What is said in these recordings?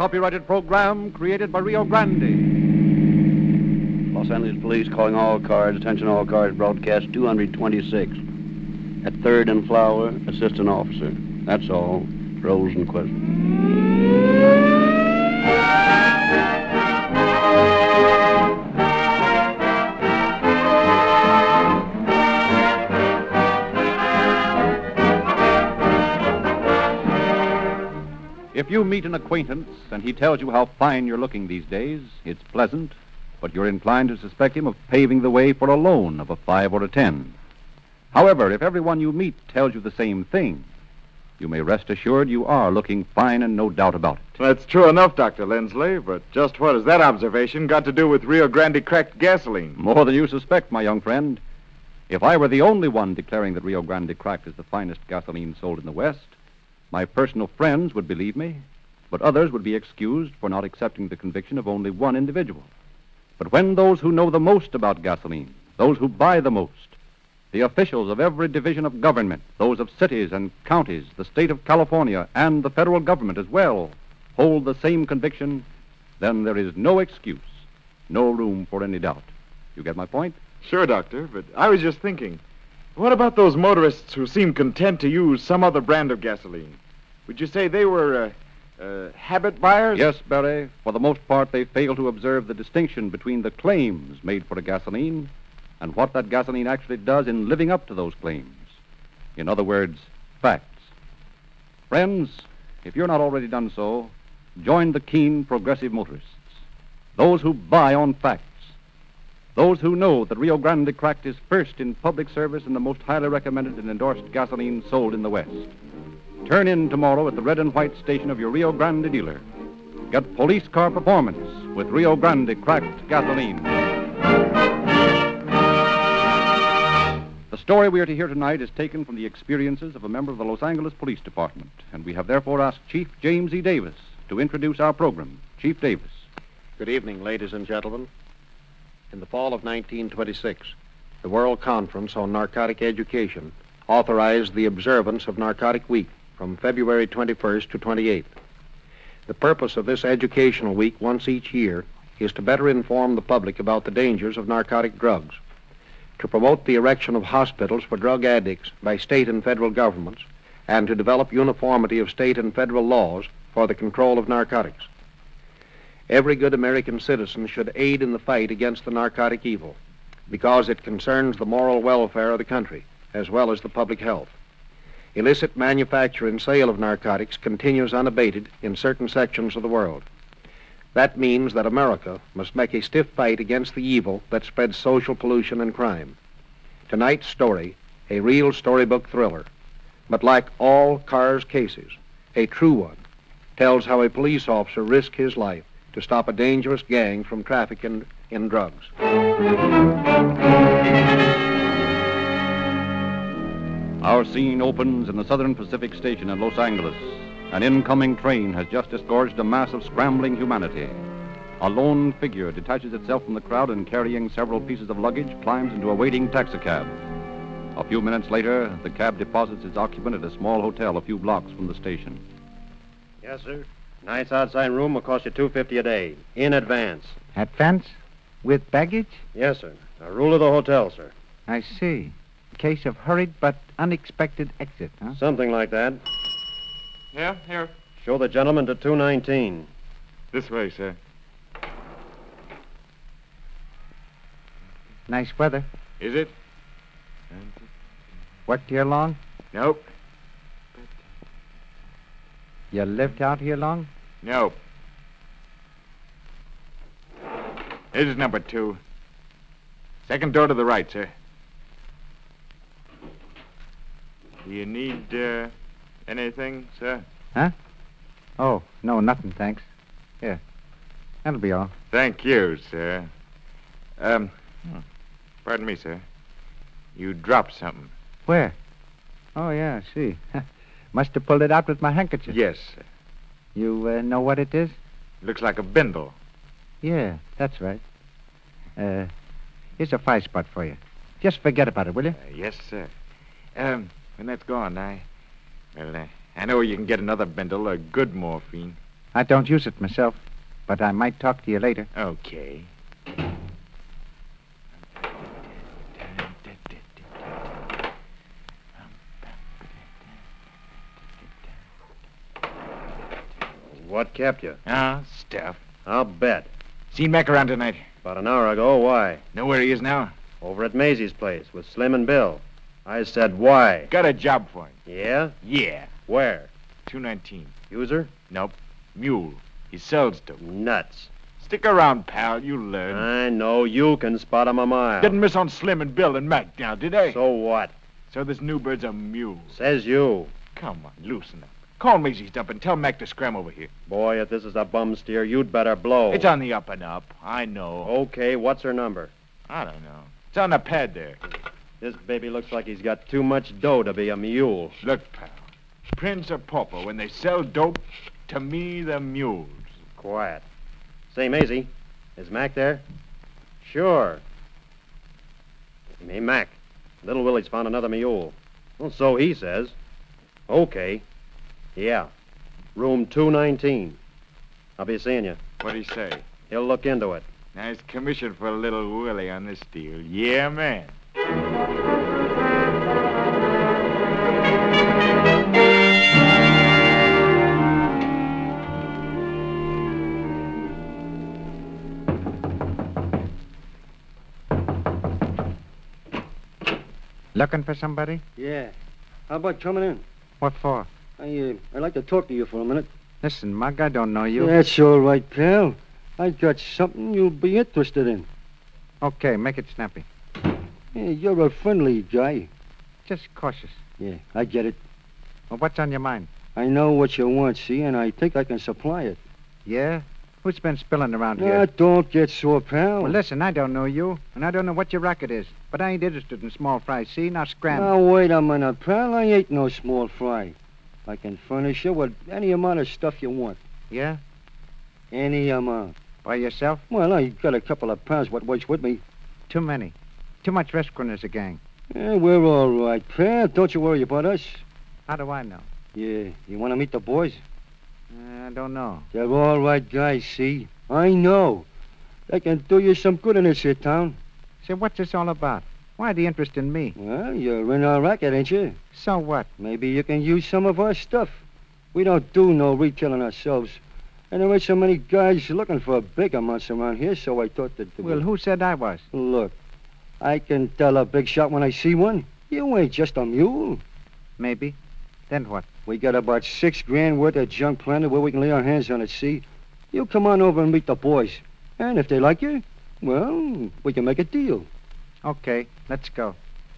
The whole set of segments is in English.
copyrighted program created by Rio Grande. Los Angeles Police calling all cars. Attention all cars. Broadcast 226. At 3rd and Flower, assistant officer. That's all. Rosenquist. If you meet an acquaintance and he tells you how fine you're looking these days, it's pleasant, but you're inclined to suspect him of paving the way for a loan of a 5 or a 10. However, if everyone you meet tells you the same thing, you may rest assured you are looking fine and no doubt about it. That's true enough, Dr. Lindsley, but just what has that observation got to do with Rio Grande cracked gasoline? More than you suspect, my young friend. If I were the only one declaring that Rio Grande cracked is the finest gasoline sold in the West, my personal friends would believe me, but others would be excused for not accepting the conviction of only one individual. But when those who know the most about gasoline, those who buy the most, the officials of every division of government, those of cities and counties, the state of California, and the federal government as well, hold the same conviction, then there is no excuse, no room for any doubt. You get my point? Sure, Doctor, but I was just thinking, what about those motorists who seem content to use some other brand of gasoline? Would you say they were habit buyers? Yes, Barry. For the most part, they fail to observe the distinction between the claims made for a gasoline and what that gasoline actually does in living up to those claims. In other words, facts. Friends, if you're not already done so, join the keen progressive motorists, those who buy on facts, those who know that Rio Grande cracked is first in public service and the most highly recommended and endorsed gasoline sold in the West. Turn in tomorrow at the red and white station of your Rio Grande dealer. Get police car performance with Rio Grande cracked gasoline. The story we are to hear tonight is taken from the experiences of a member of the Los Angeles Police Department, and we have therefore asked Chief James E. Davis to introduce our program. Chief Davis. Good evening, ladies and gentlemen. In the fall of 1926, the World Conference on Narcotic Education authorized the observance of Narcotic Week from February 21st to 28th. The purpose of this educational week once each year is to better inform the public about the dangers of narcotic drugs, to promote the erection of hospitals for drug addicts by state and federal governments, and to develop uniformity of state and federal laws for the control of narcotics. Every good American citizen should aid in the fight against the narcotic evil because it concerns the moral welfare of the country as well as the public health. Illicit manufacture and sale of narcotics continues unabated in certain sections of the world. That means that America must make a stiff fight against the evil that spreads social pollution and crime. Tonight's story, a real storybook thriller, but like all Carr's cases, a true one, tells how a police officer risked his life to stop a dangerous gang from trafficking in drugs. Our scene opens in the Southern Pacific Station in Los Angeles. An incoming train has just disgorged a mass of scrambling humanity. A lone figure detaches itself from the crowd and, carrying several pieces of luggage, climbs into a waiting taxicab. A few minutes later, the cab deposits its occupant at a small hotel a few blocks from the station. Yes, sir. Night's outside room will cost you $250 a day, in advance. Advance? With baggage? Yes, sir. A rule of the hotel, sir. I see. A case of hurried but unexpected exit, huh? Something like that. Yeah, here. Show the gentleman to 219. This way, sir. Nice weather. Is it? Worked here long? Nope. You lived out here long? Nope. This is number 2. Second door to the right, sir. Do you need, anything, sir? Huh? Oh, no, nothing, thanks. Here. That'll be all. Thank you, sir. Pardon me, sir. You dropped something. Where? Oh, yeah, I see. Must have pulled it out with my handkerchief. Yes, sir. You know what it is? Looks like a bindle. Yeah, that's right. Here's a 5 spot for you. Just forget about it, will you? Yes, sir. When that's gone, I know you can get another bindle of good morphine. I don't use it myself, but I might talk to you later. Okay. What kept you? Stuff. I'll bet. Seen Mac around tonight. About an hour ago. Why? Know where he is now? Over at Maisie's place with Slim and Bill. I said why. Got a job for him. Yeah? Yeah. Where? 219. User? Nope. Mule. He sells dope. Nuts. Stick around, pal. You'll learn. I know. You can spot 'em a mile. Didn't miss on Slim and Bill and Mac now, did I? So what? So this new bird's a mule. Says you. Come on, loosen up. Call Maisie's dump and tell Mac to scram over here. Boy, if this is a bum steer, you'd better blow. It's on the up and up. I know. Okay, what's her number? I don't know. It's on the pad there. This baby looks like he's got too much dough to be a mule. Look, pal. Prince or pauper, when they sell dope, to me, they're mules. Quiet. Say, Maisie, is Mac there? Sure. Hey, Mac, Little Willie's found another mule. Well, so he says. Okay. Yeah. Room 219. I'll be seeing you. What'd he say? He'll look into it. Nice commission for Little Willie on this deal. Yeah, man. Looking for somebody? Yeah. How about coming in? What for? I'd like to talk to you for a minute. Listen, Mug, I don't know you. That's all right, pal. I got something you'll be interested in. Okay, make it snappy. Yeah, you're a friendly guy. Just cautious. Yeah, I get it. Well, what's on your mind? I know what you want, see, and I think I can supply it. Yeah? Who's been spilling around Now, here? don't get sore, pal. Well, listen, I don't know you, and I don't know what your racket is, but I ain't interested in small fry, see? Now scram. Now, wait a minute, pal. I ain't no small fry. I can furnish you with any amount of stuff you want. Yeah? Any amount. By yourself? Well, I got a couple of pals what works with me. Too many. Too much rescuing as a gang. Yeah, we're all right, pal. Don't you worry about us. How do I know? Yeah, you want to meet the boys? I don't know. They're all right guys, see? I know. They can do you some good in this here town. Say, what's this all about? Why the interest in me? Well, you're in our racket, ain't you? So what? Maybe you can use some of our stuff. We don't do no retailing ourselves. And there ain't so many guys looking for big amounts around here, so I thought that... Well, who said I was? Look, I can tell a big shot when I see one. You ain't just a mule. Maybe. Then what? We got about $6 grand worth of junk planted where we can lay our hands on it, see? You come on over and meet the boys. And if they like you, well, we can make a deal. Okay, let's go.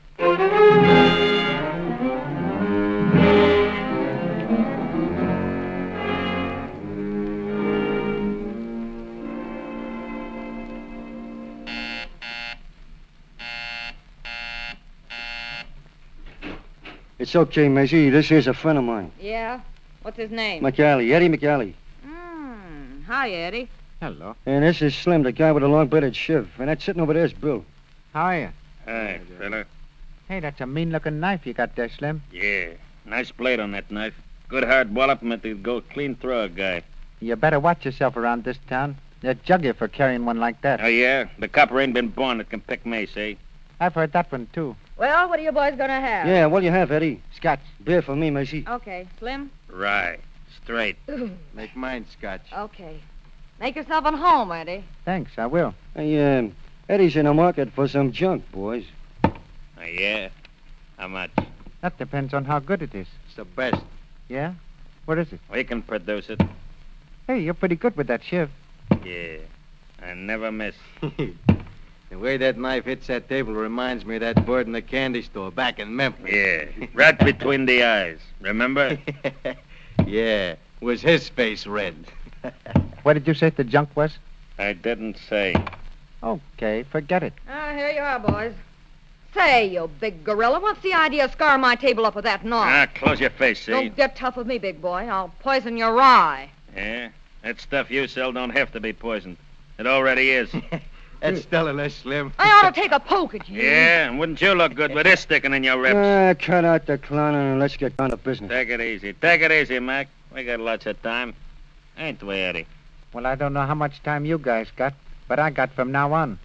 It's okay, Maisie. This here's a friend of mine. Yeah? What's his name? McAllee, Eddie McAllee. Hi, Eddie. Hello. And this is Slim, the guy with the long-bladed shiv. And that sitting over there's Bill. How are you? Hi, fella. Hey, that's a mean-looking knife you got there, Slim. Yeah, nice blade on that knife. Good hard wallop meant to go clean through a guy. You better watch yourself around this town. They'll jug you for carrying one like that. Oh, yeah? The copper ain't been born that can pick mace, eh? I've heard that one, too. Well, what are you boys going to have? Yeah, what do you have, Eddie? Scotch. Beer for me, Maisie. Okay. Slim? Right. Straight. Make mine Scotch. Okay. Make yourself at home, Eddie. Thanks, I will. Hey, Eddie's in the market for some junk, boys. Oh, yeah? How much? That depends on how good it is. It's the best. Yeah? What is it? We can produce it. Hey, you're pretty good with that shiv. Yeah. I never miss. The way that knife hits that table reminds me of that bird in the candy store back in Memphis. Yeah. Right between the eyes. Remember? Yeah. Was his face red? What did you say the junk was? I didn't say. Okay, forget it. Here you are, boys. Say, you big gorilla, what's the idea of scarring my table up with that knife? Close your face, see? Don't get tough with me, big boy. I'll poison your rye. Yeah? That stuff you sell don't have to be poisoned. It already is. That's telling us, Slim. I ought to take a poke at you. Yeah, and wouldn't you look good with this sticking in your ribs? Cut out the clowning and let's get down to business. Take it easy. Take it easy, Mac. We got lots of time. ain't we, Eddie? Well, I don't know how much time you guys got, but I got from now on.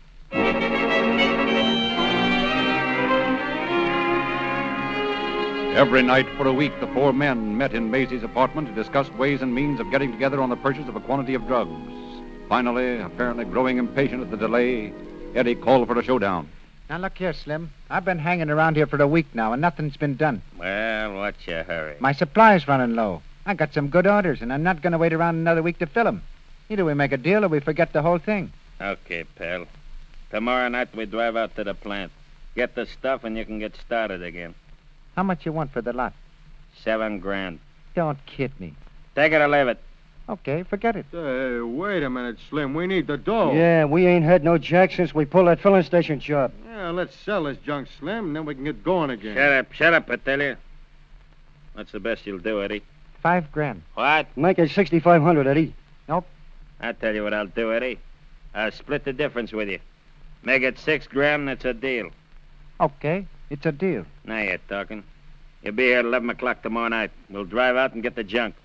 Every night for a week, the four men met in Maisie's apartment to discuss ways and means of getting together on the purchase of a quantity of drugs. Finally, apparently growing impatient at the delay, Eddie called for a showdown. Now, look here, Slim. I've been hanging around here for a week now, and nothing's been done. Well, what's your hurry? My supply's running low. I got some good orders, and I'm not going to wait around another week to fill 'em. Either we make a deal or we forget the whole thing. Okay, pal. Tomorrow night we drive out to the plant. Get the stuff and you can get started again. How much you want for the lot? $7 grand. Don't kid me. Take it or leave it. Okay, forget it. Hey, wait a minute, Slim. We need the dough. Yeah, we ain't had no jack since we pulled that filling station job. Yeah, let's sell this junk, Slim, and then we can get going again. Shut up, I tell you. What's the best you'll do, Eddie? $5 grand. What? Make it 6,500, Eddie. I'll tell you what I'll do, Eddie. I'll split the difference with you. Make it $6 grand and it's a deal. Okay, it's a deal. Now you're talking. You'll be here at 11 o'clock tomorrow night. We'll drive out and get the junk.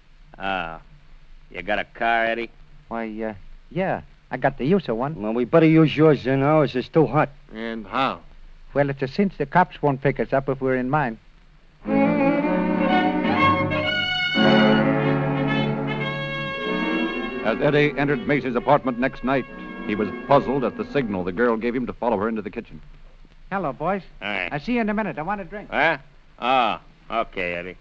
You got a car, Eddie? Why, yeah. I got the use of one. Well, we better use yours then. Ours is too hot. And how? Well, it's a cinch the cops won't pick us up if we're in mine. As Eddie entered Maisie's apartment next night, he was puzzled at the signal the girl gave him to follow her into the kitchen. Hello, boys. All right. I'll see you in a minute. I want a drink. Huh? Oh, okay, Eddie.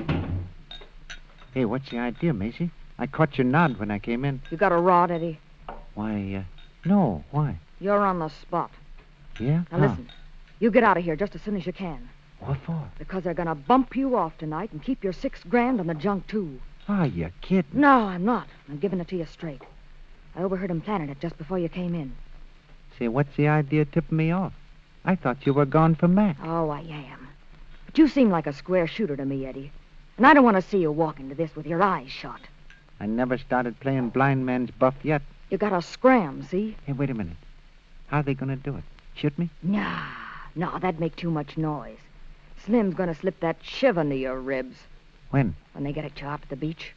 Hey, what's the idea, Maisie? I caught your nod when I came in. You got a rod, Eddie? Why, no. Why? You're on the spot. Yeah? Now listen, you get out of here just as soon as you can. What for? Because they're going to bump you off tonight and keep your $6 grand on the junk, too. Oh, you're kidding. No, I'm not. I'm giving it to you straight. I overheard him planning it just before you came in. Say, what's the idea of tipping me off? I thought you were gone from Mac. Oh, I am. But you seem like a square shooter to me, Eddie. And I don't want to see you walk into this with your eyes shut. I never started playing blind man's buff yet. You got to scram, see? Hey, wait a minute. How are they going to do it? Shoot me? Nah, no, that'd make too much noise. Slim's going to slip that shiv into your ribs. When? When they get at you up at the beach.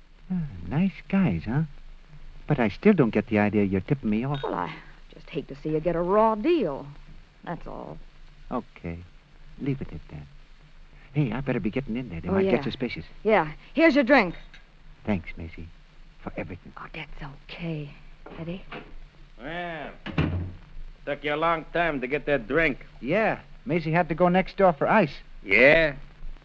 Nice guys, huh? But I still don't get the idea you're tipping me off. Well, I just hate to see you get a raw deal. That's all. Okay. Leave it at that. Hey, I better be getting in there. They Oh, might yeah. get suspicious. Yeah, here's your drink. Thanks, Maisie, for everything. Oh, that's okay, Eddie. Well, took you a long time to get that drink. Yeah, Maisie had to go next door for ice. Yeah?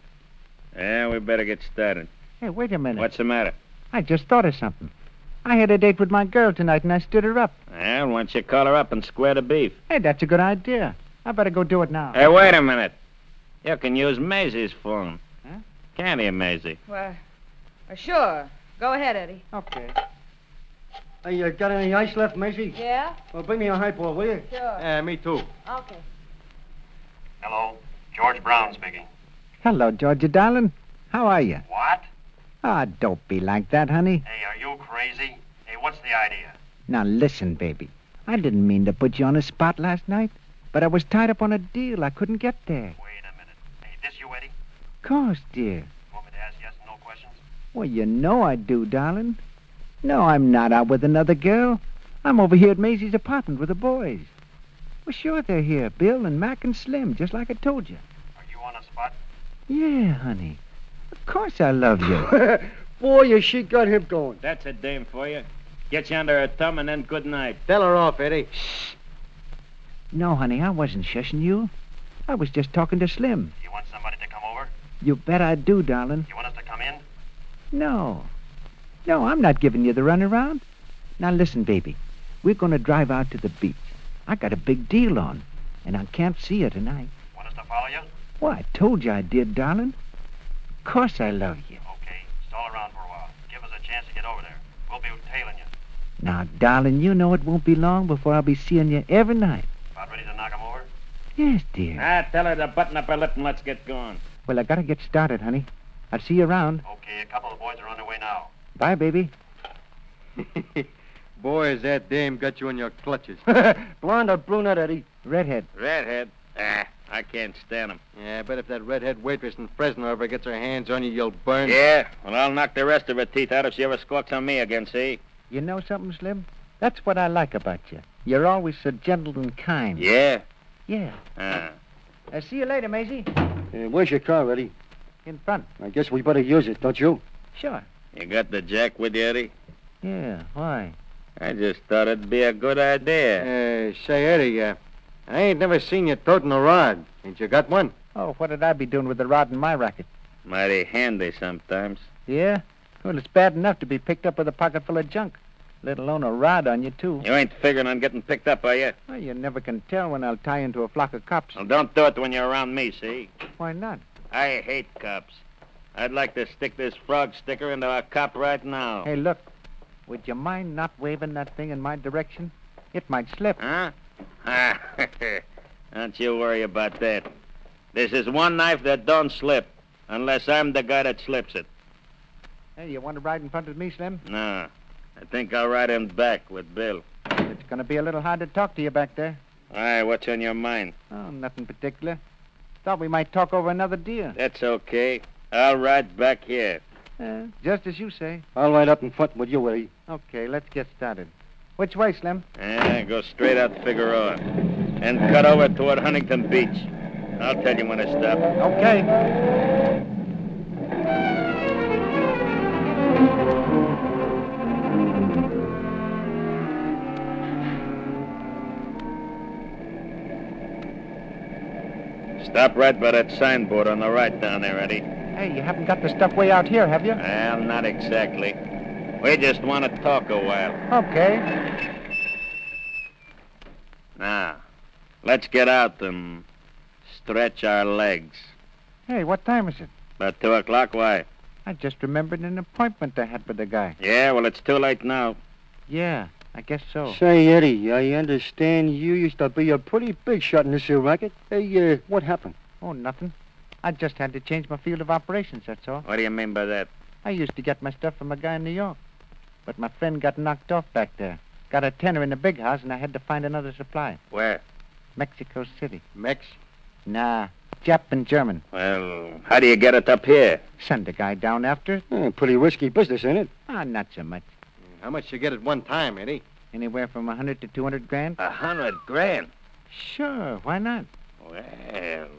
Yeah, we better get started. Hey, wait a minute. What's the matter? I just thought of something. I had a date with my girl tonight, and I stood her up. Well, why don't you call her up and square the beef? Hey, that's a good idea. I better go do it now. Hey, wait a minute. You can use Maisie's phone. Huh? Can't you, Maisie? Well, sure. Go ahead, Eddie. Okay. Hey, you got any ice left, Maisie? Yeah? Well, bring me a highball, will you? Sure. Yeah, me too. Okay. Hello, George Brown speaking. Hello, Georgia, darling. How are you? What? Ah, don't be like that, honey. Hey, are you crazy? Hey, what's the idea? Now, listen, baby. I didn't mean to put you on the spot last night, but I was tied up on a deal. I couldn't get there. Wait a minute. Hey, this you, Eddie? Of course, dear. Want me to ask yes and no questions? Well, you know I do, darling. No, I'm not out with another girl. I'm over here at Maisie's apartment with the boys. Well, sure, they're here. Bill and Mac and Slim, just like I told you. Are you on the spot? Yeah, honey. Of course I love you. Boy, you she got him going. That's a dame for you. Get you under her thumb and then good night. Tell her off, Eddie. No, honey, I wasn't shushing you. I was just talking to Slim. You want somebody to come over? You bet I do, darling. You want us to come in? No. No, I'm not giving you the runaround. Now, listen, baby. We're going to drive out to the beach. I got a big deal on, and I can't see you tonight. Want us to follow you? Well, I told you I did, darling. Of course I love you. Okay, stall around for a while. Give us a chance to get over there. We'll be tailing you. Now, darling, you know it won't be long before I'll be seeing you every night. About ready to knock 'em over? Yes, dear. Tell her to button up her lip and let's get going. Well, I gotta get started, honey. I'll see you around. Okay, a couple of boys are on their way now. Bye, baby. Boy, has that dame got you in your clutches. Blonde or brunette, Eddie? Redhead. Redhead? I I can't stand 'em. Yeah, I bet if that redhead waitress in Fresno ever gets her hands on you, you'll burn. Yeah? Well, I'll knock the rest of her teeth out if she ever squawks on me again, see? You know something, Slim? That's what I like about you. You're always so gentle and kind. Yeah? Yeah. See you later, Maisie. Where's your car, Eddie? In front. I guess we better use it, don't you? Sure. You got the jack with you, Eddie? Yeah, why? I just thought it'd be a good idea. Say, Eddie, I ain't never seen you toting a rod. Ain't you got one? Oh, what did I be doing with the rod in my racket? Mighty handy sometimes. Yeah? Well, it's bad enough to be picked up with a pocket full of junk, let alone a rod on you, too. You ain't figuring on getting picked up, are you? Well, you never can tell when I'll tie into a flock of cops. Well, don't do it when you're around me, see? Why not? I hate cops. I'd like to stick this frog sticker into a cop right now. Hey, look. Would you mind not waving that thing in my direction? It might slip. Huh? Don't you worry about that. This is one knife that don't slip, unless I'm the guy that slips it. Hey, you want to ride in front of me, Slim? No. I think I'll ride him back with Bill. It's going to be a little hard to talk to you back there. Aye, what's on your mind? Oh, nothing particular. Thought we might talk over another deal. That's okay. I'll ride back here. Just as you say. I'll ride up in front with you, Eddie. Okay, let's get started. Which way, Slim? Go straight out Figueroa. And cut over toward Huntington Beach. I'll tell you when to stop. Okay. Stop right by that signboard on the right down there, Eddie. Hey, you haven't got the stuff way out here, have you? Well, not exactly. We just want to talk a while. Okay. Now, let's get out and stretch our legs. Hey, what time is it? About 2 o'clock, why? I just remembered an appointment I had with the guy. Yeah, well, it's too late now. Yeah, I guess so. Say, Eddie, I understand you used to be a pretty big shot in this here racket. Hey, what happened? Oh, nothing. I just had to change my field of operations, that's all. What do you mean by that? I used to get my stuff from a guy in New York. But my friend got knocked off back there. Got a tenner in the big house, and I had to find another supply. Where? Mexico City. Mex? Nah, Jap and German. Well, how do you get it up here? Send a guy down after it. Pretty risky business, ain't it? Not so much. How much you get at one time, Eddie? Anywhere from 100 to 200 grand. 100 grand? Sure, why not? Well,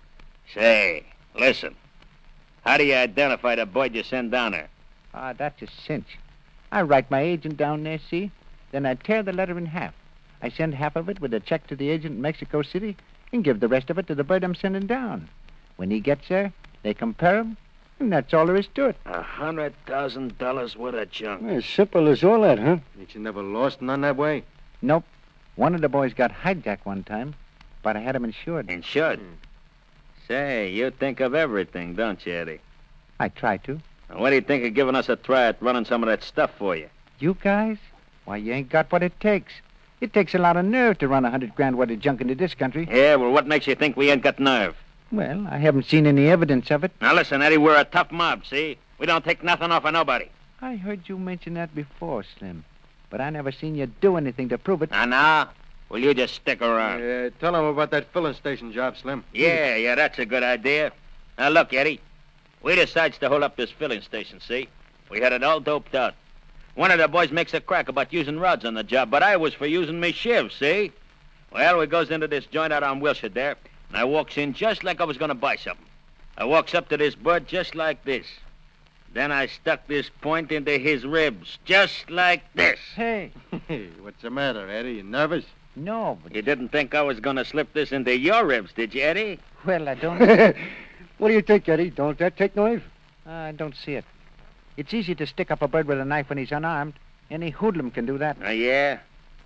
say, listen. How do you identify the boy you send down there? That's a cinch. I write my agent down there, see? Then I tear the letter in half. I send half of it with a check to the agent in Mexico City and give the rest of it to the bird I'm sending down. When he gets there, they compare him, and that's all there is to it. $100,000 worth of junk. As simple as all that, huh? Ain't you never lost none that way? Nope. One of the boys got hijacked one time, but I had him insured. Insured? Say, you think of everything, don't you, Eddie? I try to. What do you think of giving us a try at running some of that stuff for you? You guys? Why, you ain't got what it takes. It takes a lot of nerve to run 100 grand worth of junk into this country. Yeah, well, what makes you think we ain't got nerve? Well, I haven't seen any evidence of it. Now, listen, Eddie, we're a tough mob, see? We don't take nothing off of nobody. I heard you mention that before, Slim. But I never seen you do anything to prove it. Now? Will you just stick around? Tell him about that filling station job, Slim. Yeah, that's a good idea. Now, look, Eddie. We decides to hold up this filling station, see? We had it all doped out. One of the boys makes a crack about using rods on the job, but I was for using me shiv, see? Well, we goes into this joint out on Wilshire there, and I walks in just like I was going to buy something. I walks up to this bird just like this. Then I stuck this point into his ribs, just like this. Hey. Hey, what's the matter, Eddie? You nervous? No, but... You didn't think I was going to slip this into your ribs, did you, Eddie? Well, I don't... What do you think, Eddie? Don't that take knife? I don't see it. It's easy to stick up a bird with a knife when he's unarmed. Any hoodlum can do that. Yeah?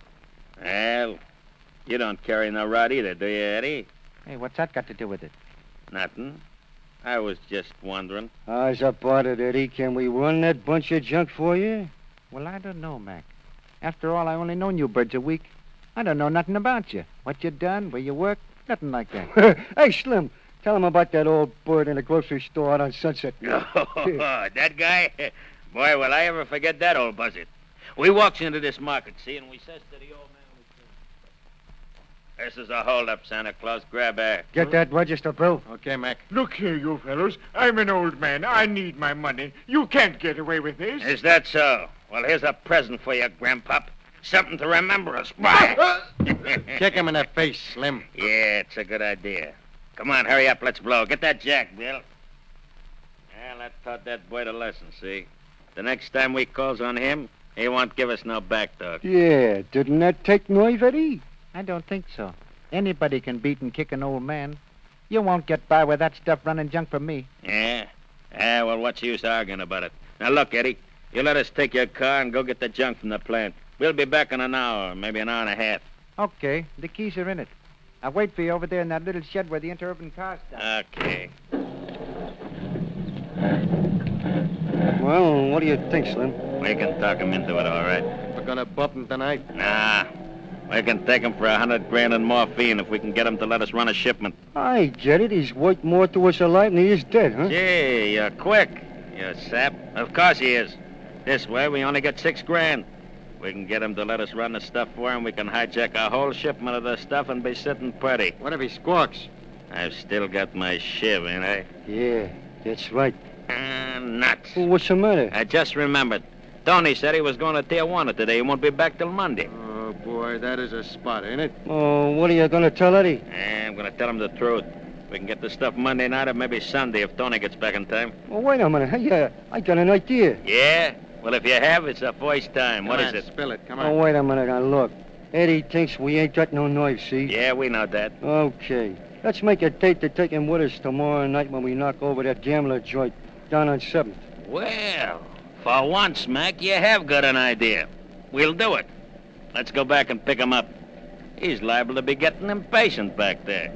Well, you don't carry no rod either, do you, Eddie? Hey, what's that got to do with it? Nothing. I was just wondering. How's about it, Eddie? Can we run that bunch of junk for you? Well, I don't know, Mac. After all, I only known you birds a week. I don't know nothing about you. What you done, where you work, nothing like that. Hey, Slim, tell him about that old bird in the grocery store out on Sunset. Oh, that guy? Boy, will I ever forget that old buzzard. We walks into this market, see, and we says to the old This is a holdup, Santa Claus. Grab air. Get that register, Bill. Okay, Mac. Look here, you fellows. I'm an old man. I need my money. You can't get away with this. Is that so? Well, here's a present for you, Grandpop. Something to remember us Ah! by. Kick him in the face, Slim. Yeah, it's a good idea. Come on, hurry up. Let's blow. Get that jack, Bill. Well, that taught that boy the lesson, see? The next time we calls on him, he won't give us no back talk. Yeah, didn't that take nerve, Eddie? I don't think so. Anybody can beat and kick an old man. You won't get by with that stuff running junk from me. Yeah? Well, what's the use arguing about it? Now, look, Eddie, you let us take your car and go get the junk from the plant. We'll be back in an hour, maybe an hour and a half. Okay, the keys are in it. I'll wait for you over there in that little shed where the interurban car stops. Okay. Well, what do you think, Slim? We can talk him into it, all right. We're gonna bump him tonight. Nah. We can take him for $100 grand in morphine if we can get him to let us run a shipment. I get it. He's worth more to us alive than he is dead, huh? Gee, you're quick, you sap. Of course he is. This way, we only get $6 grand. We can get him to let us run the stuff for him. We can hijack a whole shipment of the stuff and be sitting pretty. What if he squawks? I've still got my shiv, ain't I? Yeah, that's right. Nuts. Well, what's the matter? I just remembered. Tony said he was going to Tijuana today. He won't be back till Monday. Oh, boy, that is a spot, ain't it? Oh, what are you going to tell Eddie? I'm going to tell him the truth. We can get the stuff Monday night or maybe Sunday if Tony gets back in time. Well, wait a minute. Hey, I got an idea. Yeah? Well, if you have, it's the first time. What is Come on, it? Spill it. Come on. Oh, wait a minute. Now, look. Eddie thinks we ain't got no knives, see? Yeah, we know that. Okay. Let's make a date to take him with us tomorrow night when we knock over that gambler joint down on 7th. Well, for once, Mac, you have got an idea. We'll do it. Let's go back and pick him up. He's liable to be getting impatient back there.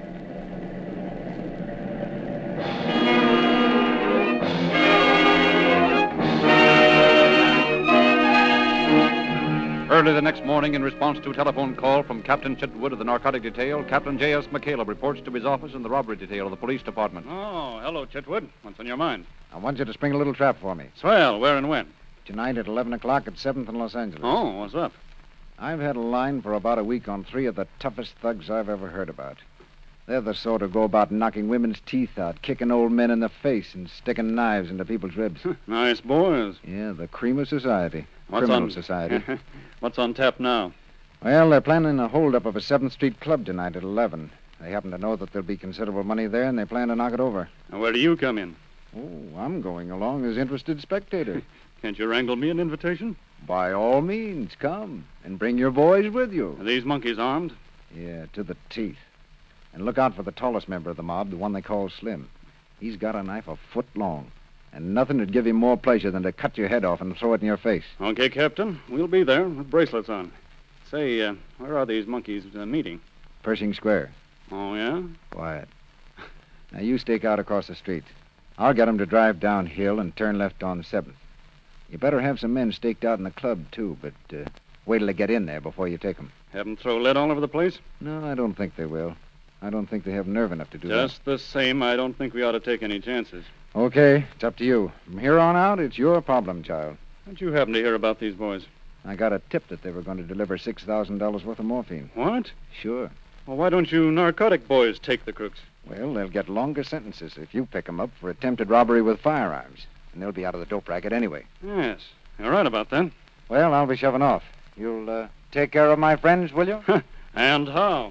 Early the next morning, in response to a telephone call from Captain Chitwood of the narcotic detail, Captain J.S. McCaleb reports to his office in the robbery detail of the police department. Oh, hello, Chitwood. What's on your mind? I want you to spring a little trap for me. Swell. Where and when? Tonight at 11 o'clock at 7th in Los Angeles. Oh, what's up? I've had a line for about a week on 3 of the toughest thugs I've ever heard about. They're the sort who go about knocking women's teeth out, kicking old men in the face, and sticking knives into people's ribs. Nice boys. Yeah, the cream of society. What's Criminal on society. What's on tap now? Well, they're planning a holdup of a 7th Street club tonight at 11. They happen to know that there'll be considerable money there, and they plan to knock it over. Now, where do you come in? Oh, I'm going along as interested spectator. Can't you wrangle me an invitation? By all means, come. And bring your boys with you. Are these monkeys armed? Yeah, to the teeth. And look out for the tallest member of the mob, the one they call Slim. He's got a knife a foot long. And nothing would give him more pleasure than to cut your head off and throw it in your face. Okay, Captain. We'll be there with bracelets on. Say, where are these monkeys meeting? Pershing Square. Oh, yeah? Quiet. Now, you stake out across the street. I'll get 'em to drive downhill and turn left on 7th. You better have some men staked out in the club, too, but wait till they get in there before you take 'em. Have them throw lead all over the place? No, I don't think they will. I don't think they have nerve enough to do that. Just the same, I don't think we ought to take any chances. Okay, it's up to you. From here on out, it's your problem, child. How'd you happen to hear about these boys? I got a tip that they were going to deliver $6,000 worth of morphine. What? Sure. Well, why don't you narcotic boys take the crooks? Well, they'll get longer sentences if you pick 'em up for attempted robbery with firearms. And they'll be out of the dope racket anyway. Yes, you're right about that. Well, I'll be shoving off. You'll take care of my friends, will you? And how?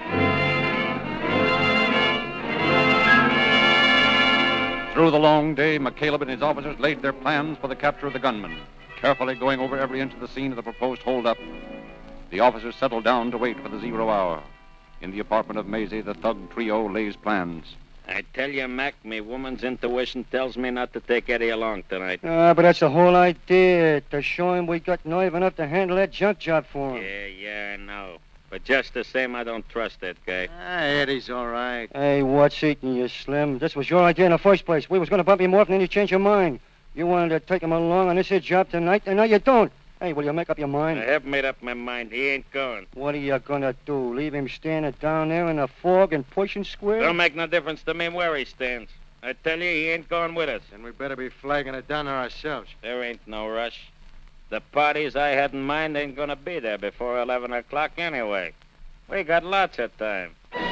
Through the long day, McCaleb and his officers laid their plans for the capture of the gunmen, carefully going over every inch of the scene of the proposed holdup. The officers settled down to wait for the 0 hour. In the apartment of Maisie, the thug trio lays plans. I tell you, Mac, me woman's intuition tells me not to take Eddie along tonight. But that's the whole idea, to show him we got nerve enough to handle that junk job for him. Yeah, I know. But just the same, I don't trust that guy. Eddie's all right. Hey, what's eating you, Slim? This was your idea in the first place. We was going to bump him off, and then you changed your mind. You wanted to take him along on this here job tonight, and now you don't. Hey, will you make up your mind? I have made up my mind. He ain't going. What are you going to do? Leave him standing down there in the fog in Pershing Square? Don't make no difference to me where he stands. I tell you, he ain't going with us. Then we better be flagging it down there ourselves. There ain't no rush. The parties I had in mind ain't going to be there before 11 o'clock anyway. We got lots of time.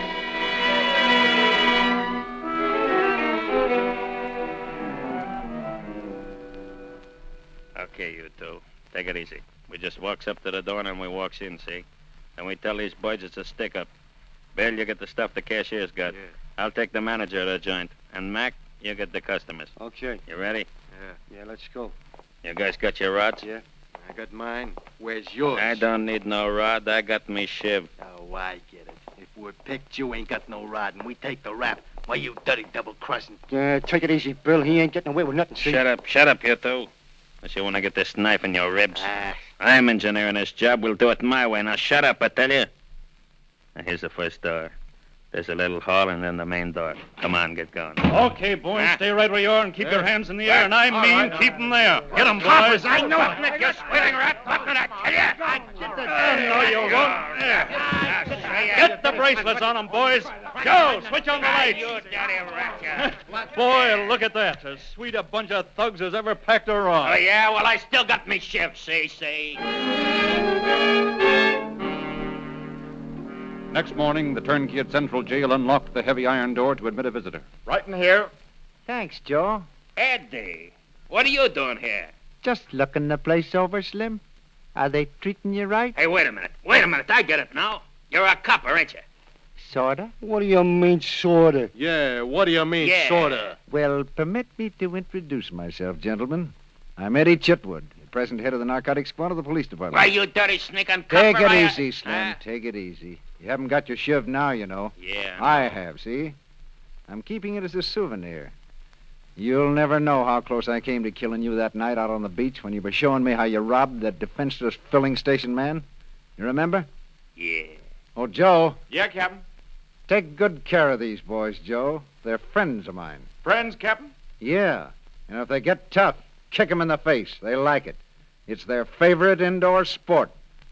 Okay, you two. Take it easy. We just walks up to the door and then we walks in, see? Then we tell these boys it's a stick-up. Bill, you get the stuff the cashier's got. Yeah. I'll take the manager of the joint. And Mac, you get the customers. Okay. You ready? Yeah, let's go. You guys got your rods? Yeah. I got mine. Where's yours? I don't need no rod. I got me shiv. Oh, I get it. If we're picked, you ain't got no rod, and we take the rap. Why, you dirty double-crossing... Take it easy, Bill. He ain't getting away with nothing, see? Shut up, you two. Unless you want to get this knife in your ribs. Ah. I'm engineering this job. We'll do it my way. Now shut up, I tell you. Now, here's the first door. There's a little hall and then the main door. Come on, get going. Okay, boys, stay right where you are and keep your hands in the air, and I mean keep them there. Get them, boys. I know it, Nick. You're squealing rat. What did I tell you? No, you won't. There. Get the bracelets on them, boys. Joe, switch on the lights. You dirty rat, you. Boy, look at that. As sweet a bunch of thugs as ever packed a rod. Oh, yeah? Well, I still got me shiv, see? Next morning, the turnkey at Central Jail unlocked the heavy iron door to admit a visitor. Right in here. Thanks, Joe. Eddie, what are you doing here? Just looking the place over, Slim. Are they treating you right? Hey, wait a minute. I get it now. You're a copper, ain't you? Sorta. What do you mean, sorta? Yeah, what do you mean, Yeah. sorta? Well, permit me to introduce myself, gentlemen. I'm Eddie Chitwood, the present head of the narcotics squad of the police department. Why, you dirty sneaking copper. Take it easy, Slim. Take it easy. You haven't got your shiv now, you know. Yeah. I have, see? I'm keeping it as a souvenir. You'll never know how close I came to killing you that night out on the beach when you were showing me how you robbed that defenseless filling station man. You remember? Yeah. Oh, Joe, Yeah, Captain. take good care of these boys, Joe. They're friends of mine. Friends, Captain? Yeah. And if they get tough, kick 'em in the face. They like it. It's their favorite indoor sport.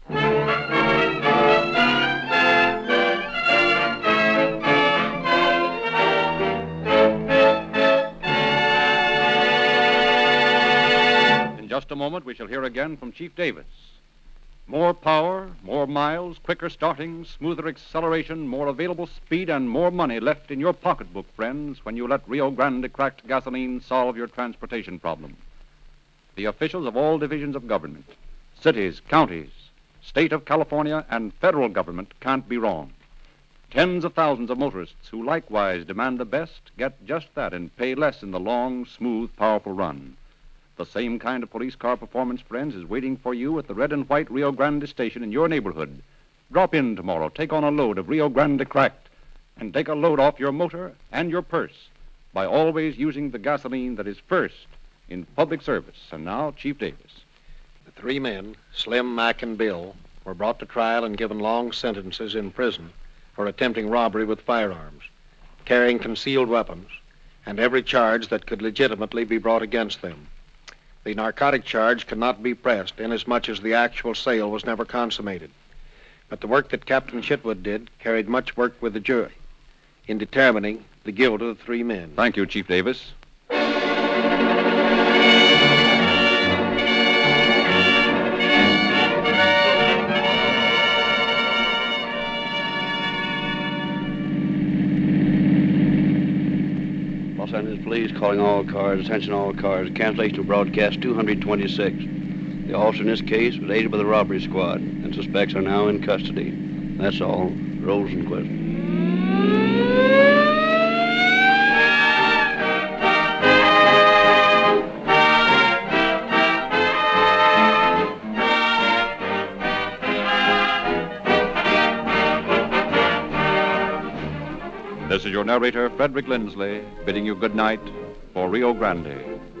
In just a moment, we shall hear again from Chief Davis. More power, more miles, quicker starting, smoother acceleration, more available speed, and more money left in your pocketbook, friends, when you let Rio Grande cracked gasoline solve your transportation problem. The officials of all divisions of government, cities, counties, state of California, and federal government can't be wrong. Tens of thousands of motorists who likewise demand the best get just that and pay less in the long, smooth, powerful run. The same kind of police car performance, friends, is waiting for you at the red and white Rio Grande station in your neighborhood. Drop in tomorrow, take on a load of Rio Grande cracked, and take a load off your motor and your purse by always using the gasoline that is first in public service. And now, Chief Davis. The three men, Slim, Mac, and Bill, were brought to trial and given long sentences in prison for attempting robbery with firearms, carrying concealed weapons, and every charge that could legitimately be brought against them. The narcotic charge cannot be pressed, inasmuch as the actual sale was never consummated. But the work that Captain Chitwood did carried much work with the jury in determining the guilt of the three men. Thank you, Chief Davis. Los Angeles Police calling all cars, attention all cars, cancellation of broadcast 226. The officer in this case was aided by the robbery squad, and suspects are now in custody. That's all. Rosenquist. This is your narrator, Frederick Lindsley, bidding you good night for Rio Grande.